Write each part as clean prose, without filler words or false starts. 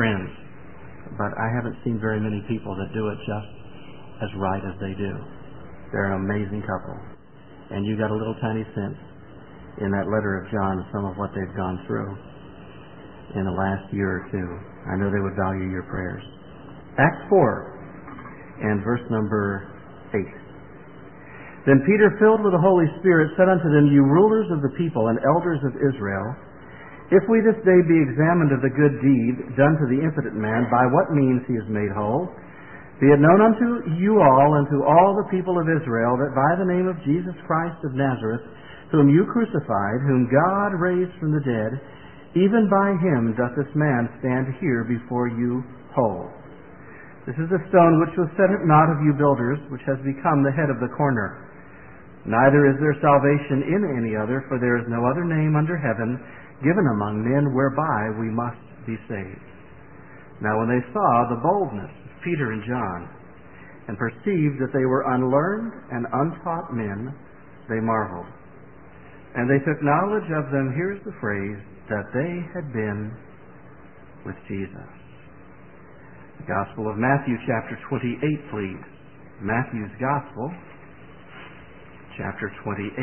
friends, but I haven't seen very many people that do it just as right as they do. They're an amazing couple. And you got a little tiny sense in that letter of John of some of what they've gone through in the last year or two. I know they would value your prayers. Acts 4 and verse number 8. Then Peter, filled with the Holy Spirit, said unto them, You rulers of the people and elders of Israel, if we this day be examined of the good deed done to the impotent man, by what means he is made whole, be it known unto you all and to all the people of Israel that by the name of Jesus Christ of Nazareth, whom you crucified, whom God raised from the dead, even by him doth this man stand here before you whole. This is the stone which was set at naught of you builders, which has become the head of the corner. Neither is there salvation in any other, for there is no other name under heaven given among men whereby we must be saved. Now when they saw the boldness of Peter and John, and perceived that they were unlearned and untaught men, they marveled. And they took knowledge of them, here's the phrase, that they had been with Jesus. The Gospel of Matthew, chapter 28, please. Matthew's Gospel, chapter 28.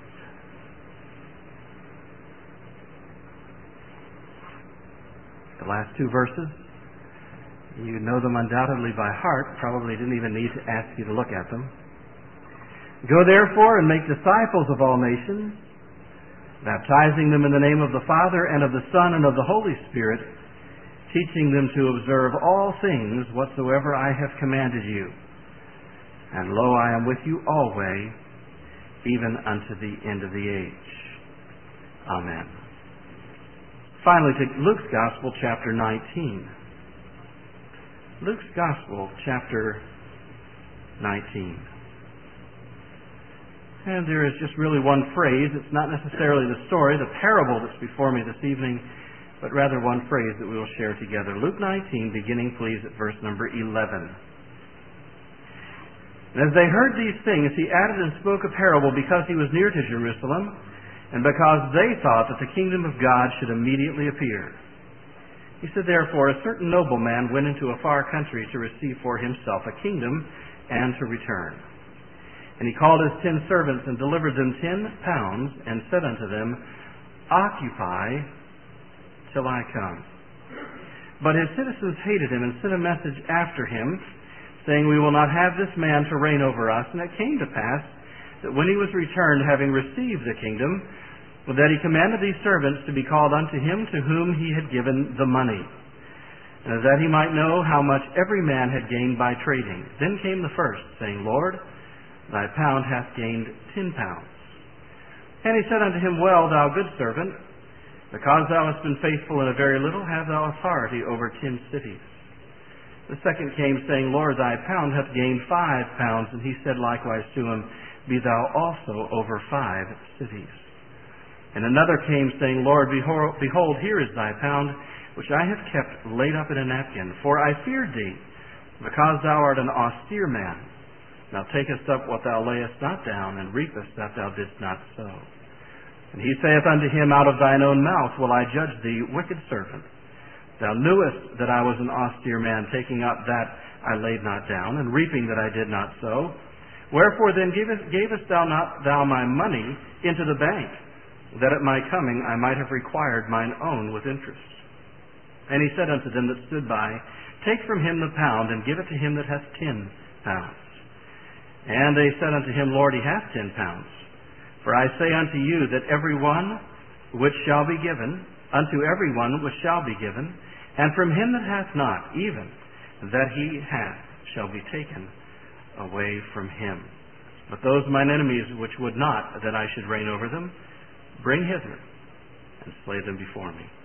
The last two verses, you know them undoubtedly by heart, probably didn't even need to ask you to look at them. Go therefore and make disciples of all nations, baptizing them in the name of the Father and of the Son and of the Holy Spirit, teaching them to observe all things whatsoever I have commanded you. And lo, I am with you always, even unto the end of the age. Amen. Finally, to Luke's Gospel, chapter 19. Luke's Gospel, chapter 19. And there is just really one phrase. It's not necessarily the story, the parable that's before me this evening, but rather one phrase that we will share together. Luke 19, beginning please at verse number 11. And as they heard these things, he added and spoke a parable because he was near to Jerusalem, and because they thought that the kingdom of God should immediately appear. He said, Therefore, a certain nobleman went into a far country to receive for himself a kingdom and to return. And he called his 10 servants and delivered them 10 pounds and said unto them, Occupy till I come. But his citizens hated him and sent a message after him, saying, We will not have this man to reign over us. And it came to pass that when he was returned, having received the kingdom, that he commanded these servants to be called unto him to whom he had given the money, and that he might know how much every man had gained by trading. Then came the first, saying, Lord, thy pound hath gained 10 pounds. And he said unto him, Well, thou good servant, because thou hast been faithful in a very little, have thou authority over 10 cities. The second came, saying, Lord, thy pound hath gained 5 pounds. And he said likewise to him, Be thou also over 5 cities. And another came, saying, Lord, behold, here is thy pound, which I have kept laid up in a napkin. For I feared thee, because thou art an austere man. Thou takest up what thou layest not down, and reapest that thou didst not sow. And he saith unto him, Out of thine own mouth will I judge thee, wicked servant. Thou knewest that I was an austere man, taking up that I laid not down, and reaping that I did not sow. Wherefore then gavest thou not thou my money into the bank, that at my coming I might have required mine own with interest? And he said unto them that stood by, Take from him the pound, and give it to him that hath 10 pounds. And they said unto him, Lord, he hath 10 pounds. For I say unto you that every one which shall be given, unto every one which shall be given, and from him that hath not, even that he hath, shall be taken away from him. But those mine enemies which would not that I should reign over them, bring hither, and slay them before me.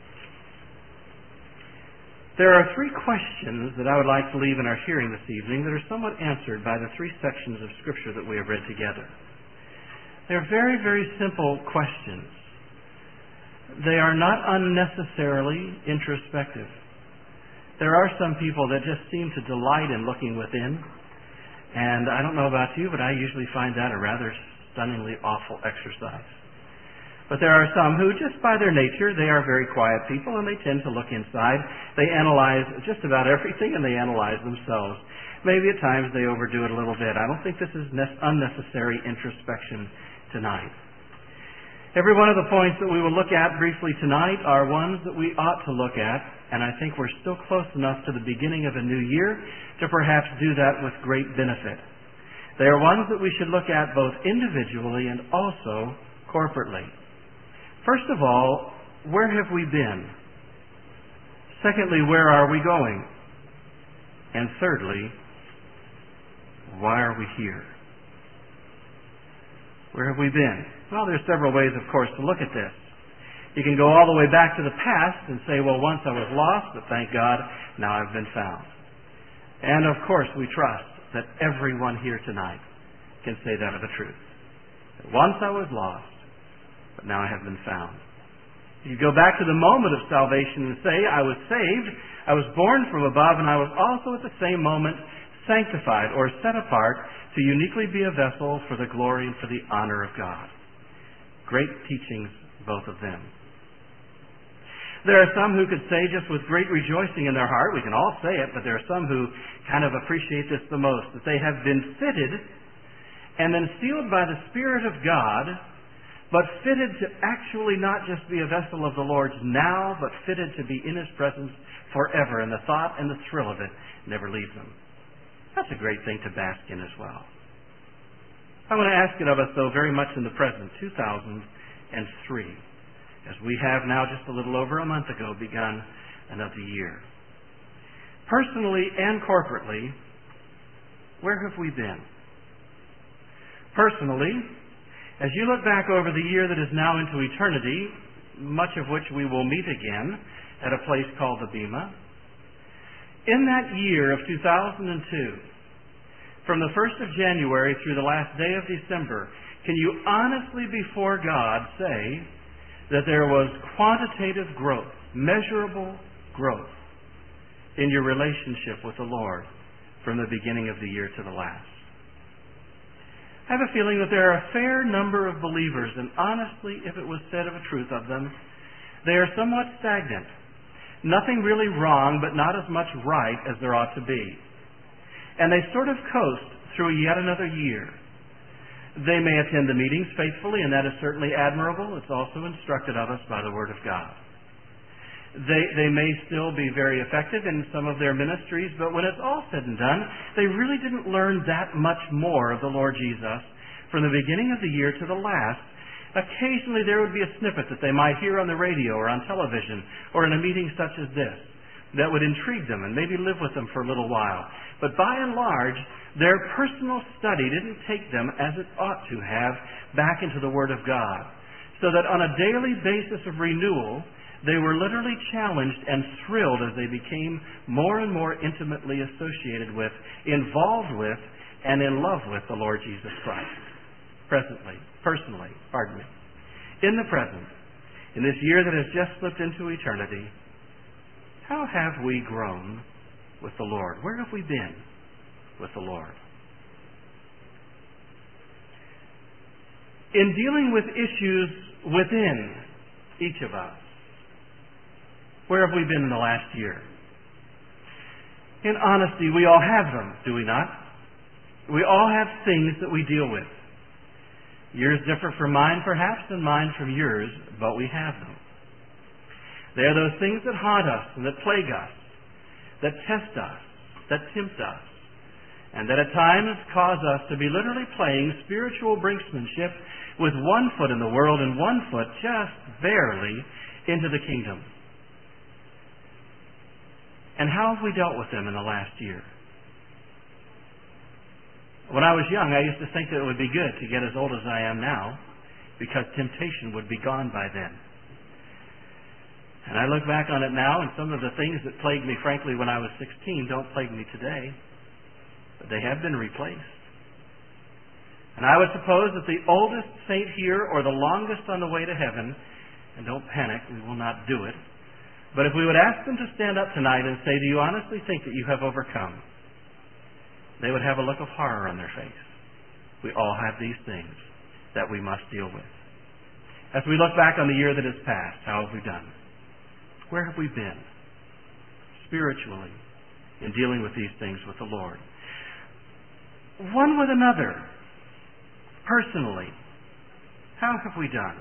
There are 3 questions that I would like to leave in our hearing this evening that are somewhat answered by the 3 sections of Scripture that we have read together. They're very, very simple questions. They are not unnecessarily introspective. There are some people that just seem to delight in looking within, and I don't know about you, but I usually find that a rather stunningly awful exercise. But there are some who, just by their nature, they are very quiet people, and they tend to look inside. They analyze just about everything, and they analyze themselves. Maybe at times they overdo it a little bit. I don't think this is unnecessary introspection tonight. Every one of the points that we will look at briefly tonight are ones that we ought to look at, and I think we're still close enough to the beginning of a new year to perhaps do that with great benefit. They are ones that we should look at both individually and also corporately. First of all, where have we been? Secondly, where are we going? And thirdly, why are we here? Where have we been? Well, there's several ways, of course, to look at this. You can go all the way back to the past and say, well, once I was lost, but thank God, now I've been found. And, of course, we trust that everyone here tonight can say that of the truth. That once I was lost, but now I have been found. You go back to the moment of salvation and say, I was saved, I was born from above, and I was also at the same moment sanctified or set apart to uniquely be a vessel for the glory and for the honor of God. Great teachings, both of them. There are some who could say just with great rejoicing in their heart, we can all say it, but there are some who kind of appreciate this the most, that they have been fitted and then sealed by the Spirit of God, but fitted to actually not just be a vessel of the Lord's now, but fitted to be in His presence forever, and the thought and the thrill of it never leaves them. That's a great thing to bask in as well. I want to ask it of us, though, very much in the present, 2003, as we have now just a little over a month ago begun another year. Personally and corporately, where have we been? Personally, as you look back over the year that is now into eternity, much of which we will meet again at a place called the Bema, in that year of 2002, from the 1st of January through the last day of December, can you honestly before God say that there was quantitative growth, measurable growth in your relationship with the Lord from the beginning of the year to the last? I have a feeling that there are a fair number of believers, and honestly, if it was said of a truth of them, they are somewhat stagnant. Nothing really wrong, but not as much right as there ought to be. And they sort of coast through yet another year. They may attend the meetings faithfully, and that is certainly admirable. It's also instructed of us by the Word of God. They may still be very effective in some of their ministries, but when it's all said and done, they really didn't learn that much more of the Lord Jesus from the beginning of the year to the last. Occasionally there would be a snippet that they might hear on the radio or on television or in a meeting such as this that would intrigue them and maybe live with them for a little while. But by and large, their personal study didn't take them, as it ought to have, back into the Word of God. So that on a daily basis of renewal, they were literally challenged and thrilled as they became more and more intimately associated with, involved with, and in love with the Lord Jesus Christ. Personally, in the present, in this year that has just slipped into eternity, how have we grown with the Lord? Where have we been with the Lord? In dealing with issues within each of us, where have we been in the last year? In honesty, we all have them, do we not? We all have things that we deal with. Yours differ from mine, perhaps, and mine from yours, but we have them. They are those things that haunt us and that plague us, that test us, that tempt us, and that at times cause us to be literally playing spiritual brinksmanship with one foot in the world and one foot just barely into the kingdom. And how have we dealt with them in the last year? When I was young, I used to think that it would be good to get as old as I am now, because temptation would be gone by then. And I look back on it now, and some of the things that plagued me, frankly, when I was 16 don't plague me today, but they have been replaced. And I would suppose that the oldest saint here, or the longest on the way to heaven, and don't panic, we will not do it, but if we would ask them to stand up tonight and say, do you honestly think that you have overcome? They would have a look of horror on their face. We all have these things that we must deal with. As we look back on the year that has passed, how have we done? Where have we been spiritually in dealing with these things with the Lord? One with another, personally, how have we done?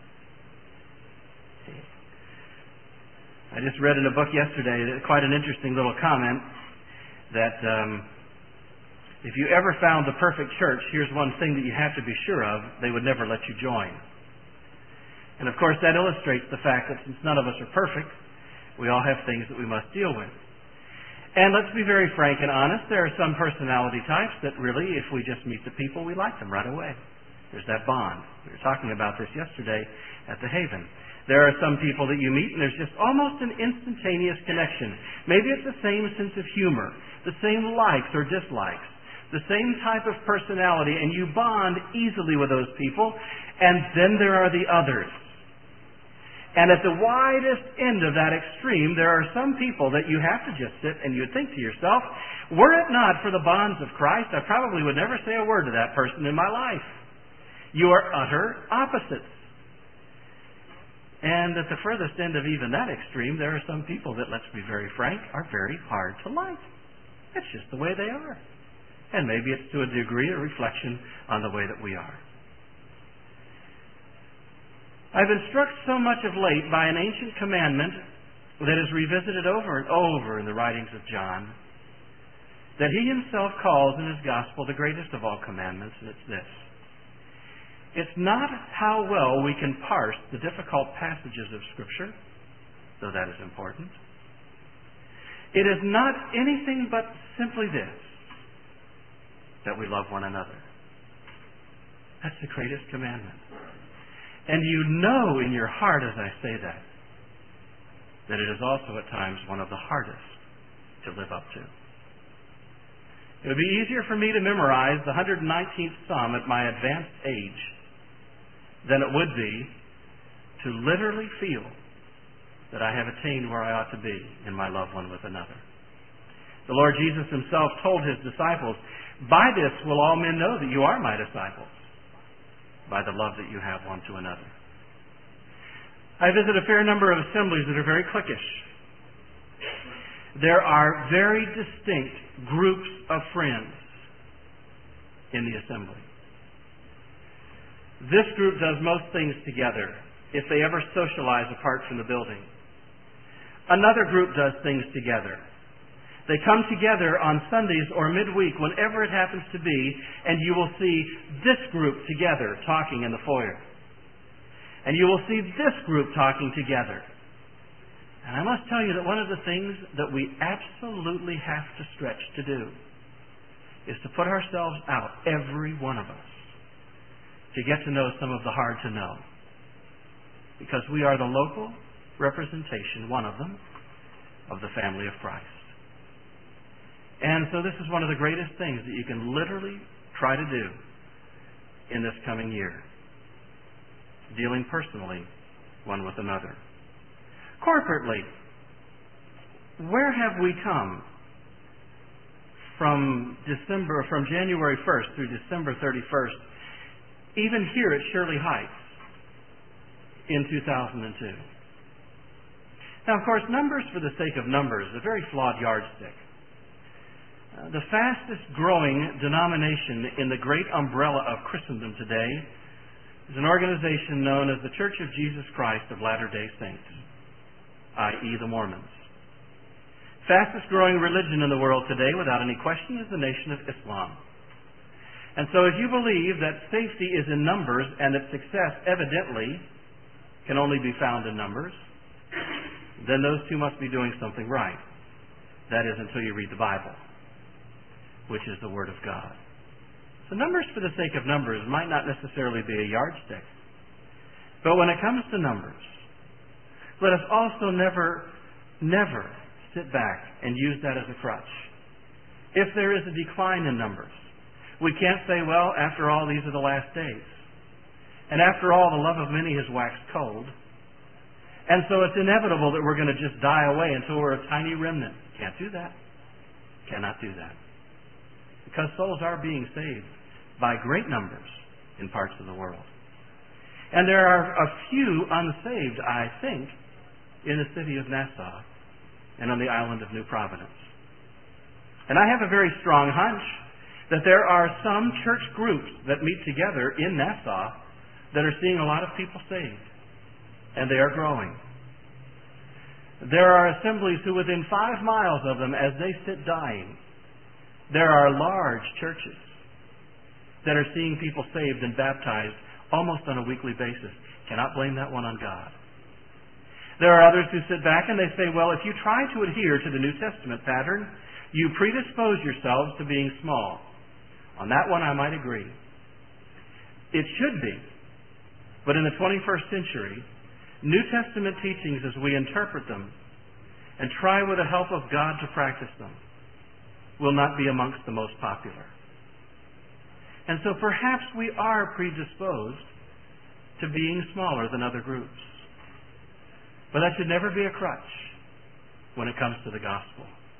I just read in a book yesterday quite an interesting little comment that if you ever found the perfect church, here's one thing that you have to be sure of: they would never let you join. And of course that illustrates the fact that since none of us are perfect, we all have things that we must deal with. And let's be very frank and honest, there are some personality types that really, if we just meet the people, we like them right away. There's that bond. We were talking about this yesterday at the Haven. There are some people that you meet and there's just almost an instantaneous connection. Maybe it's the same sense of humor, the same likes or dislikes, the same type of personality, and you bond easily with those people. And then there are the others. And at the widest end of that extreme, there are some people that you have to just sit and you think to yourself, were it not for the bonds of Christ, I probably would never say a word to that person in my life. You are utter opposites. And at the furthest end of even that extreme, there are some people that, let's be very frank, are very hard to like. It's just the way they are. And maybe it's to a degree a reflection on the way that we are. I've been struck so much of late by an ancient commandment that is revisited over and over in the writings of John, that he himself calls in his gospel the greatest of all commandments, and it's this. It's not how well we can parse the difficult passages of Scripture, though that is important. It is not anything but simply this, that we love one another. That's the greatest commandment. And you know in your heart as I say that it is also at times one of the hardest to live up to. It would be easier for me to memorize the 119th Psalm at my advanced age than it would be to literally feel that I have attained where I ought to be in my love one with another. The Lord Jesus himself told his disciples, "By this will all men know that you are my disciples, by the love that you have one to another." I visit a fair number of assemblies that are very cliquish. There are very distinct groups of friends in the assembly. This group does most things together, if they ever socialize apart from the building. Another group does things together. They come together on Sundays or midweek, whenever it happens to be, and you will see this group together talking in the foyer. And you will see this group talking together. And I must tell you that one of the things that we absolutely have to stretch to do is to put ourselves out, every one of us, to get to know some of the hard to know. Because we are the local representation, one of them, of the family of Christ. And so this is one of the greatest things that you can literally try to do in this coming year. Dealing personally one with another. Corporately, where have we come from January 1st through December 31st, even here at Shirley Heights in 2002? Now, of course, numbers for the sake of numbers is a very flawed yardstick. The fastest growing denomination in the great umbrella of Christendom today is an organization known as the Church of Jesus Christ of Latter-day Saints, i.e. the Mormons. Fastest growing religion in the world today, without any question, is the nation of Islam. And so if you believe that safety is in numbers and that success evidently can only be found in numbers, then those two must be doing something right. That is, until you read the Bible, which is the Word of God. So numbers for the sake of numbers might not necessarily be a yardstick. But when it comes to numbers, let us also never sit back and use that as a crutch. If there is a decline in numbers, we can't say, well, after all, these are the last days. And after all, the love of many has waxed cold. And so it's inevitable that we're going to just die away until we're a tiny remnant. Can't do that. Cannot do that. Because souls are being saved by great numbers in parts of the world. And there are a few unsaved, I think, in the city of Nassau and on the island of New Providence. And I have a very strong hunch that there are some church groups that meet together in Nassau that are seeing a lot of people saved. And they are growing. There are assemblies who within 5 miles of them, as they sit dying, there are large churches that are seeing people saved and baptized almost on a weekly basis. Cannot blame that one on God. There are others who sit back and they say, well, if you try to adhere to the New Testament pattern, you predispose yourselves to being small. On that one I might agree. It should be. But in the 21st century, New Testament teachings as we interpret them and try with the help of God to practice them will not be amongst the most popular. And so perhaps we are predisposed to being smaller than other groups. But that should never be a crutch when it comes to the gospel.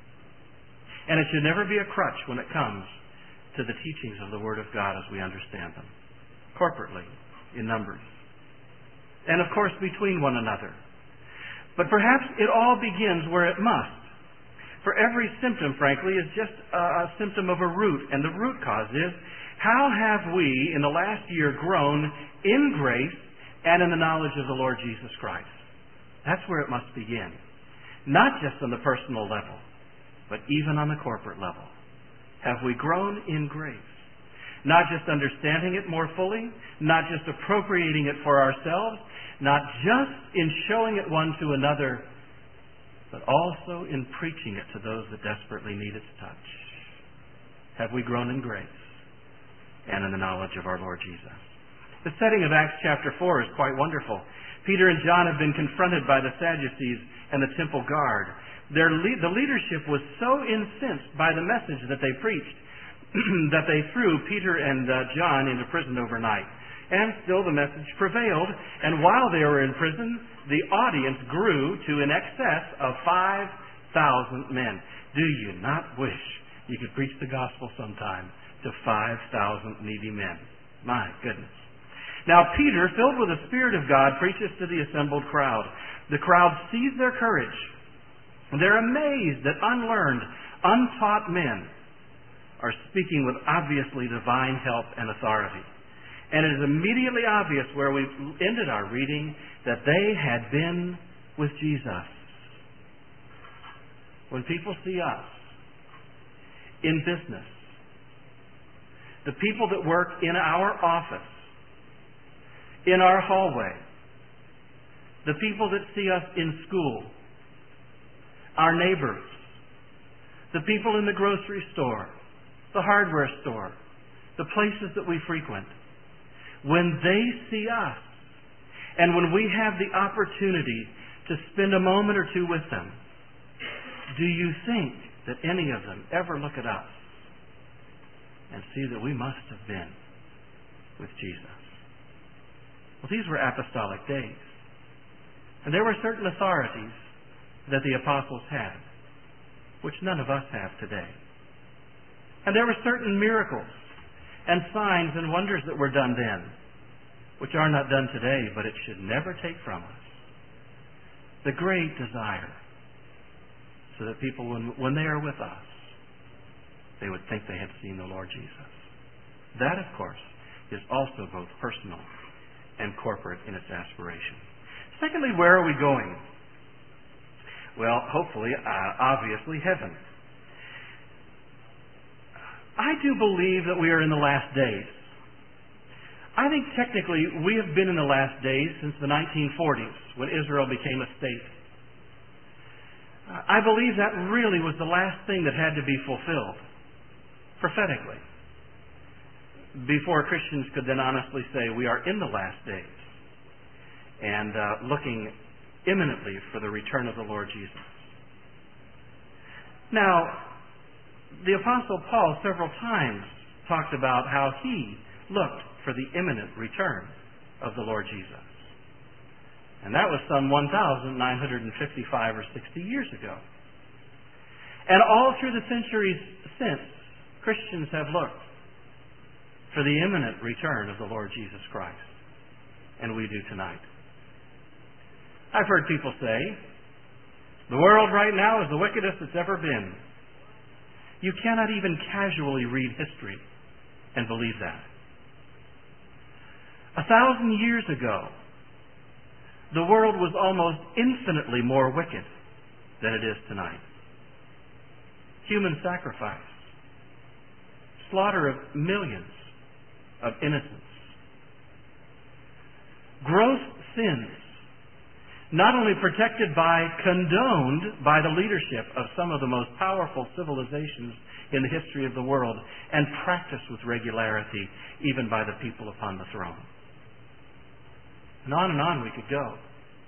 And it should never be a crutch when it comes to the teachings of the Word of God as we understand them, corporately, in numbers. And of course between one another. But perhaps it all begins where it must. For every symptom, frankly, is just a symptom of a root. And the root cause is, how have we in the last year grown in grace and in the knowledge of the Lord Jesus Christ? That's where it must begin. Not just on the personal level, but even on the corporate level. Have we grown in grace? Not just understanding it more fully, not just appropriating it for ourselves, not just in showing it one to another, but also in preaching it to those that desperately need its touch. Have we grown in grace and in the knowledge of our Lord Jesus? The setting of Acts chapter 4 is quite wonderful. Peter and John have been confronted by the Sadducees and the temple guard. The leadership was so incensed by the message that they preached that they threw Peter and John into prison overnight. And still the message prevailed, and while they were in prison, the audience grew to in excess of 5,000 men. Do you not wish you could preach the gospel sometime to 5,000 needy men? My goodness. Now Peter, filled with the Spirit of God, preaches to the assembled crowd. The crowd sees their courage. They're amazed that unlearned, untaught men are speaking with obviously divine help and authority. And it is immediately obvious where we ended our reading that they had been with Jesus. When people see us in business, the people that work in our office, in our hallway, the people that see us in school, our neighbors, the people in the grocery store, the hardware store, the places that we frequent, when they see us, and when we have the opportunity to spend a moment or two with them, do you think that any of them ever look at us and see that we must have been with Jesus? Well, these were apostolic days. And there were certain authorities that the apostles had, which none of us have today. And there were certain miracles and signs and wonders that were done then, which are not done today, but it should never take from us the great desire so that people, when they are with us, they would think they had seen the Lord Jesus. That, of course, is also both personal and corporate in its aspiration. Secondly, where are we going? Well, hopefully, obviously, heaven. I do believe that we are in the last days. I think technically we have been in the last days since the 1940s when Israel became a state. I believe that really was the last thing that had to be fulfilled prophetically before Christians could then honestly say we are in the last days and looking imminently for the return of the Lord Jesus. Now, the Apostle Paul several times talked about how he looked for the imminent return of the Lord Jesus. And that was some 1,955 or 60 years ago. And all through the centuries since, Christians have looked for the imminent return of the Lord Jesus Christ. and we do tonight. I've heard people say, the world right now is the wickedest it's ever been. You cannot even casually read history and believe that. 1,000 years ago, the world was almost infinitely more wicked than it is tonight. Human sacrifice, slaughter of millions of innocents, gross sins, not only protected by, condoned by the leadership of some of the most powerful civilizations in the history of the world, and practiced with regularity even by the people upon the throne. And on we could go.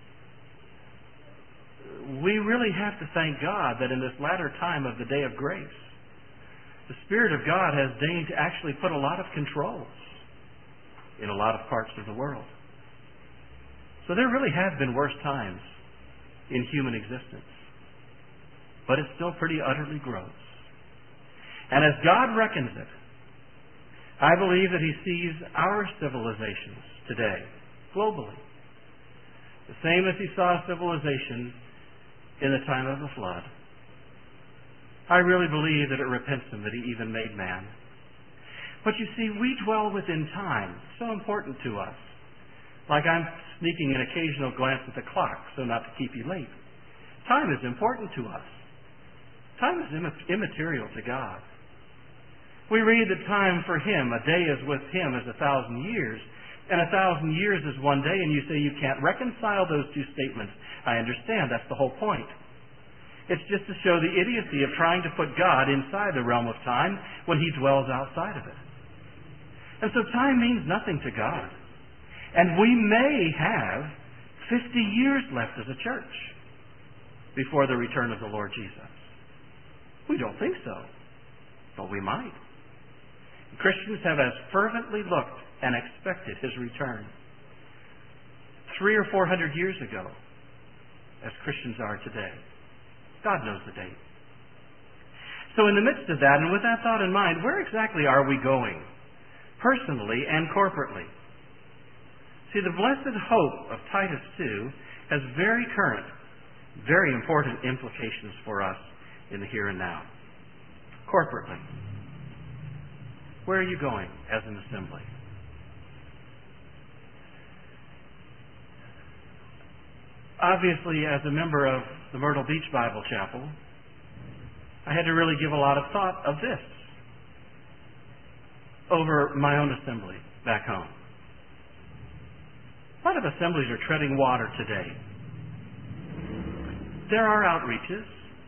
We really have to thank God that in this latter time of the day of grace, the Spirit of God has deigned to actually put a lot of controls in a lot of parts of the world. So there really have been worse times in human existence. But it's still pretty utterly gross. And as God reckons it, I believe that He sees our civilizations today, globally, the same as He saw civilization in the time of the flood. I really believe that it repents Him that He even made man. But you see, we dwell within time, so important to us. Like I'm sneaking an occasional glance at the clock, so not to keep you late. Time is important to us. Time is immaterial to God. We read that time for Him, a day is with Him as 1,000 years, and 1,000 years is one day, and you say you can't reconcile those two statements. I understand, that's the whole point. It's just to show the idiocy of trying to put God inside the realm of time when He dwells outside of it. And so time means nothing to God. And we may have 50 years left as a church before the return of the Lord Jesus. We don't think so, but we might. Christians have as fervently looked and expected His return 300 or 400 years ago as Christians are today. God knows the date. So in the midst of that, and with that thought in mind, where exactly are we going, personally and corporately? See, the blessed hope of Titus 2 has very current, very important implications for us in the here and now. Corporately, where are you going as an assembly? Obviously, as a member of the Myrtle Beach Bible Chapel, I had to really give a lot of thought of this over my own assembly back home. A lot of assemblies are treading water today. There are outreaches,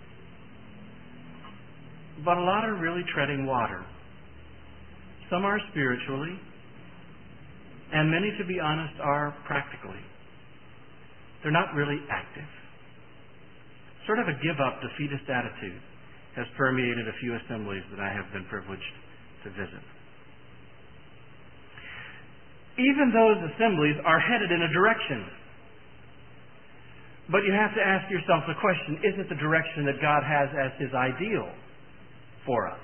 but a lot are really treading water. Some are spiritually, and many, to be honest, are practically. They're not really active. Sort of a give-up, defeatist attitude has permeated a few assemblies that I have been privileged to visit. Even those assemblies are headed in a direction. But you have to ask yourself the question, is it the direction that God has as His ideal for us?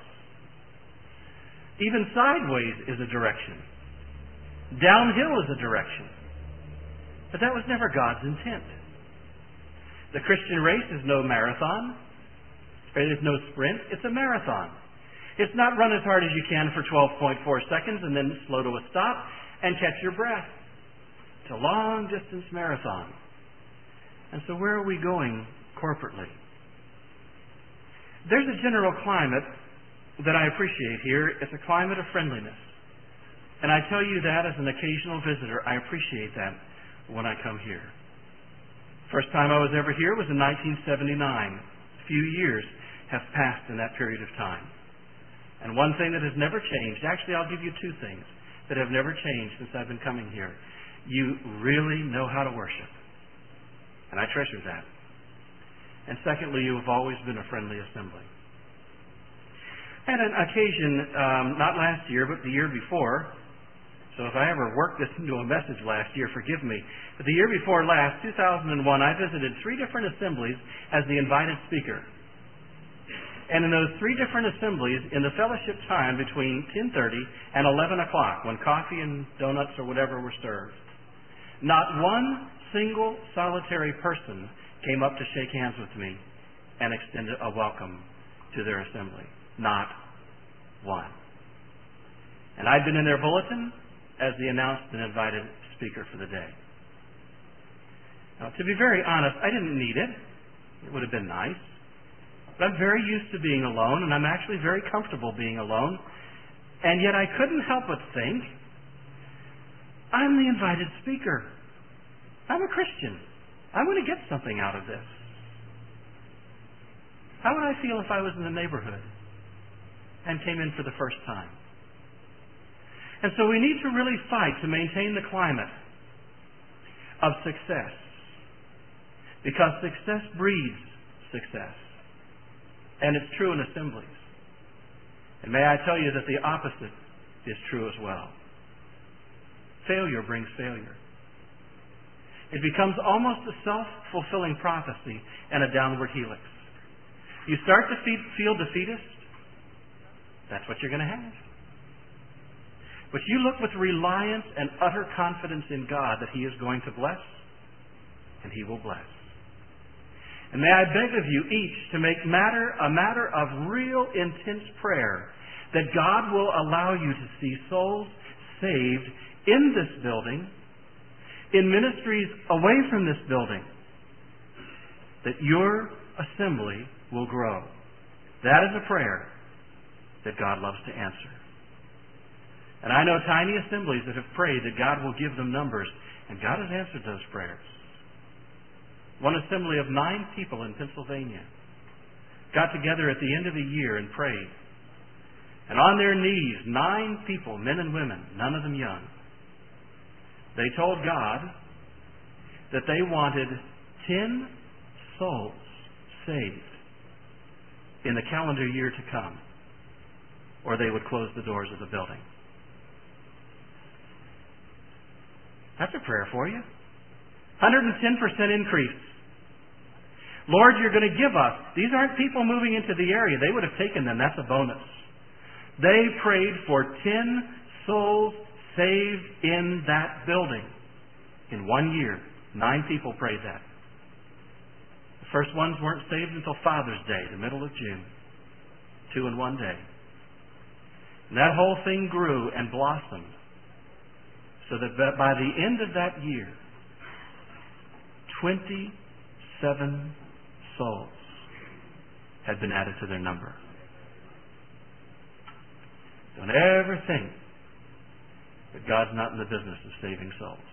Even sideways is a direction. Downhill is a direction. But that was never God's intent. The Christian race is no marathon. It is no sprint. It's a marathon. It's not run as hard as you can for 12.4 seconds and then slow to a stop and catch your breath. It's a long-distance marathon. And so where are we going corporately? There's a general climate that I appreciate here. It's a climate of friendliness. And I tell you that as an occasional visitor. I appreciate that when I come here. First time I was ever here was in 1979. A few years have passed in that period of time. And one thing that has never changed, actually I'll give you two things that have never changed since I've been coming here. You really know how to worship. And I treasure that. And secondly, you have always been a friendly assembly. I had an occasion, not last year, but the year before. So if I ever worked this into a message last year, forgive me. But the year before last, 2001, I visited 3 different assemblies as the invited speaker. And in those 3 different assemblies, in the fellowship time between 10:30 and 11 o'clock, when coffee and donuts or whatever were served, Not one single solitary person came up to shake hands with me and extended a welcome to their assembly. Not one. And I'd been in their bulletin as the announced and invited speaker for the day. Now, to be very honest, I didn't need it. It would have been nice. But I'm very used to being alone, and I'm actually very comfortable being alone. And yet I couldn't help but think, I'm the invited speaker. I'm a Christian. I'm going to get something out of this. How would I feel if I was in the neighborhood and came in for the first time? And so we need to really fight to maintain the climate of success, because success breeds success. And it's true in assemblies. And may I tell you that the opposite is true as well. Failure brings failure. It becomes almost a self-fulfilling prophecy and a downward helix. You start to feel defeatist, that's what you're going to have. But you look with reliance and utter confidence in God that He is going to bless, and He will bless. And may I beg of you each to make a matter of real intense prayer that God will allow you to see souls saved in this building, in ministries away from this building, that your assembly will grow. That is a prayer that God loves to answer. And I know tiny assemblies that have prayed that God will give them numbers, and God has answered those prayers. One assembly of 9 people in Pennsylvania got together at the end of the year and prayed. And on their knees, 9 people, men and women, none of them young, they told God that they wanted 10 souls saved in the calendar year to come, or they would close the doors of the building. That's a prayer for you. 110% increase. Lord, you're going to give us. These aren't people moving into the area. They would have taken them. That's a bonus. They prayed for 10 souls saved in that building in 1 year. 9 people prayed that. The first ones weren't saved until Father's Day, the middle of June. 2 in 1 day. And that whole thing grew and blossomed, so that by the end of that year, 27 souls had been added to their number. Don't ever think that God's not in the business of saving souls.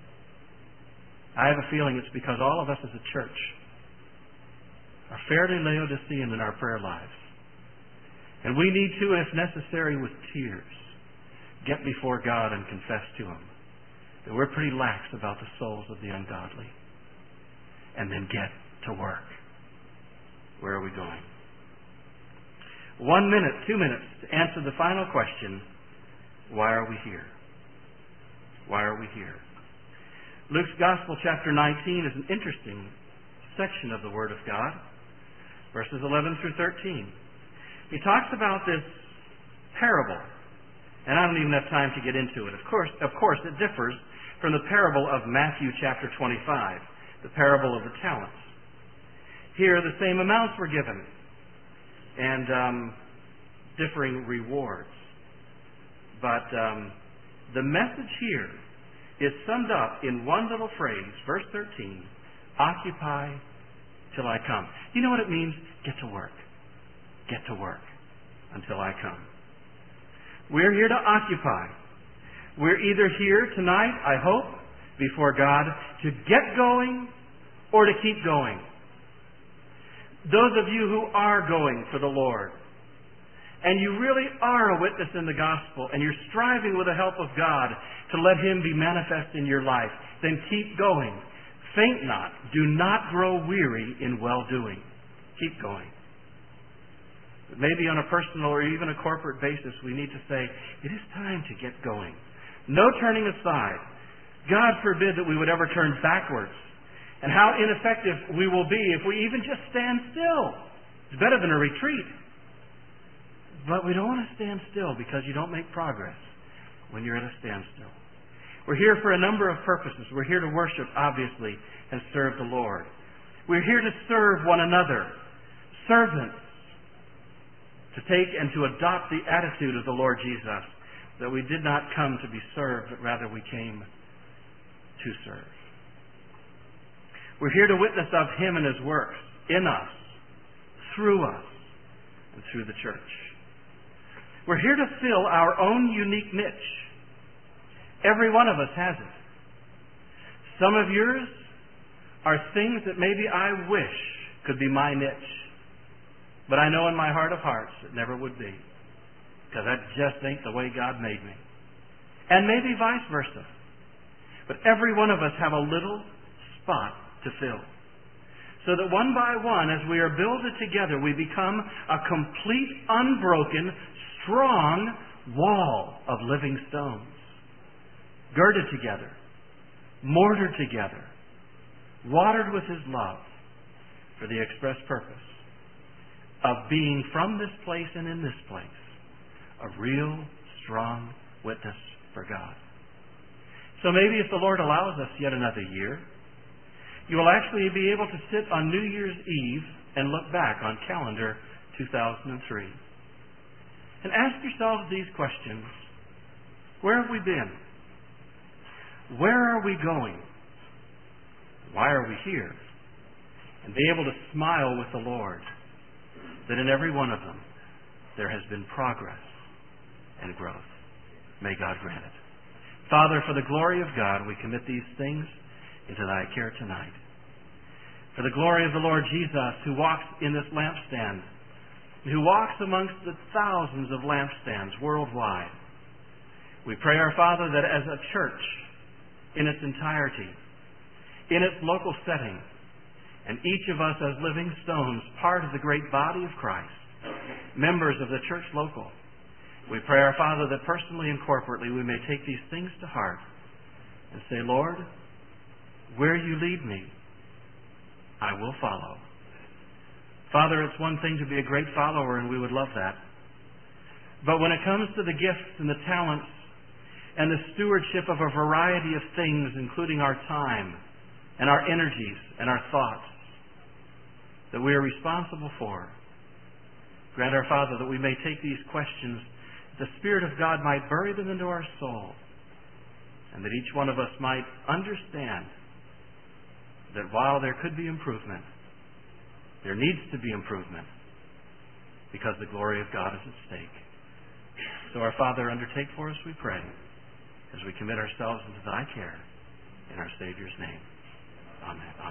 I have a feeling it's because all of us as a church are fairly Laodicean in our prayer lives. And we need to, if necessary with tears, get before God and confess to Him that we're pretty lax about the souls of the ungodly. And then get to work. Where are we going? 1 minute, 2 minutes to answer the final question. Why are we here? Why are we here? Luke's Gospel, chapter 19, is an interesting section of the Word of God. Verses 11 through 13. He talks about this parable. And I don't even have time to get into it. Of course, it differs from the parable of Matthew chapter 25, the parable of the talents. Here, the same amounts were given, and differing rewards. But the message here is summed up in one little phrase, verse 13, occupy till I come. You know what it means? Get to work. Get to work until I come. We're here to occupy. We're either here tonight, I hope, before God, to get going or to keep going. Those of you who are going for the Lord, and you really are a witness in the gospel, and you're striving with the help of God to let Him be manifest in your life, then keep going. Faint not. Do not grow weary in well-doing. Keep going. But maybe on a personal or even a corporate basis, we need to say, it is time to get going. No turning aside. God forbid that we would ever turn backwards. And how ineffective we will be if we even just stand still. It's better than a retreat. But we don't want to stand still, because you don't make progress when you're at a standstill. We're here for a number of purposes. We're here to worship, obviously, and serve the Lord. We're here to serve one another. Servants. To take and to adopt the attitude of the Lord Jesus, that we did not come to be served, but rather we came to serve. We're here to witness of Him and His works in us, through us, and through the church. We're here to fill our own unique niche. Every one of us has it. Some of yours are things that maybe I wish could be my niche. But I know in my heart of hearts it never would be. Because that just ain't the way God made me. And maybe vice versa. But every one of us have a little spot to fill. So that one by one, as we are builded together, we become a complete, unbroken, strong wall of living stones. Girded together. Mortared together. Watered with His love. For the express purpose of being from this place and in this place a real, strong witness for God. So maybe if the Lord allows us yet another year, you will actually be able to sit on New Year's Eve and look back on calendar 2003 and ask yourselves these questions. Where have we been? Where are we going? Why are we here? And be able to smile with the Lord that in every one of them there has been progress and growth. May God grant it. Father, for the glory of God, we commit these things into Thy care tonight. For the glory of the Lord Jesus, who walks in this lampstand, who walks amongst the thousands of lampstands worldwide, we pray, our Father, that as a church in its entirety, in its local setting, and each of us as living stones, part of the great body of Christ, members of the church local, we pray, our Father, that personally and corporately we may take these things to heart and say, Lord, where You lead me, I will follow. Father, it's one thing to be a great follower, and we would love that. But when it comes to the gifts and the talents and the stewardship of a variety of things, including our time and our energies and our thoughts, that we are responsible for, grant, our Father, that we may take these questions, the Spirit of God might bury them into our soul, and that each one of us might understand that while there could be improvement, there needs to be improvement, because the glory of God is at stake. So, our Father, undertake for us, we pray, as we commit ourselves into Thy care, in our Savior's name. Amen.